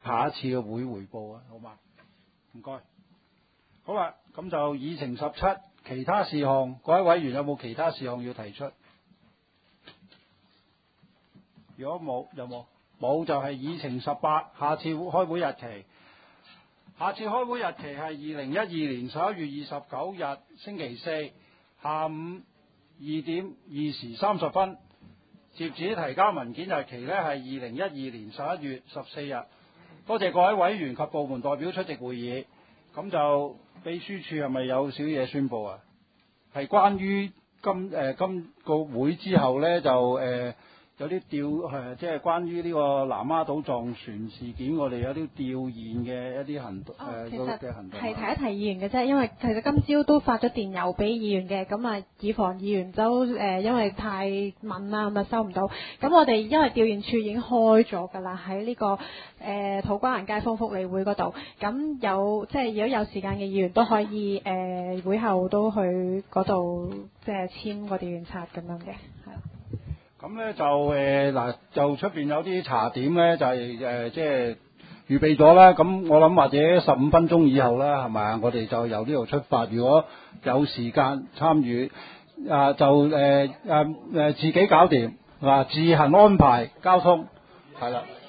下一次嘅會彙報啊，好嘛？唔該。好啦，咁就議程17，其他事項，各位委員有冇其他事項要提出？如果冇，有冇？冇就係議程18，下次開會日期。下次開會日期係2012年11月29日星期四下午2點2時30分。接旨提交文件日期呢係2012年11月14日。多謝各位委員及部門代表出席會議。咁就秘書處係咪有少嘢宣佈啊？係關於今個會之後呢，就有啲即係關於呢個南丫島撞船事件，我哋有啲弔唁嘅一啲行動嘅行動。 係提一提議員嘅啫，因為其實今朝都發咗電郵俾議員嘅，咁啊以防議員都因為太敏啦，咁啊收唔到。咁我哋因為弔唁處已經開咗㗎啦，喺呢個土瓜灣街坊福利會嗰度。咁即係如果有時間嘅議員都可以會後都去嗰度即係簽個弔唁冊咁樣嘅，係啦。 咁咧就嗱，就出邊有啲茶點咧，就係即係預備咗啦。咁我諗或者15分鐘以後啦，係咪啊？我哋就由呢度出發。如果有時間參與就自己搞掂，自行安排交通，係啦。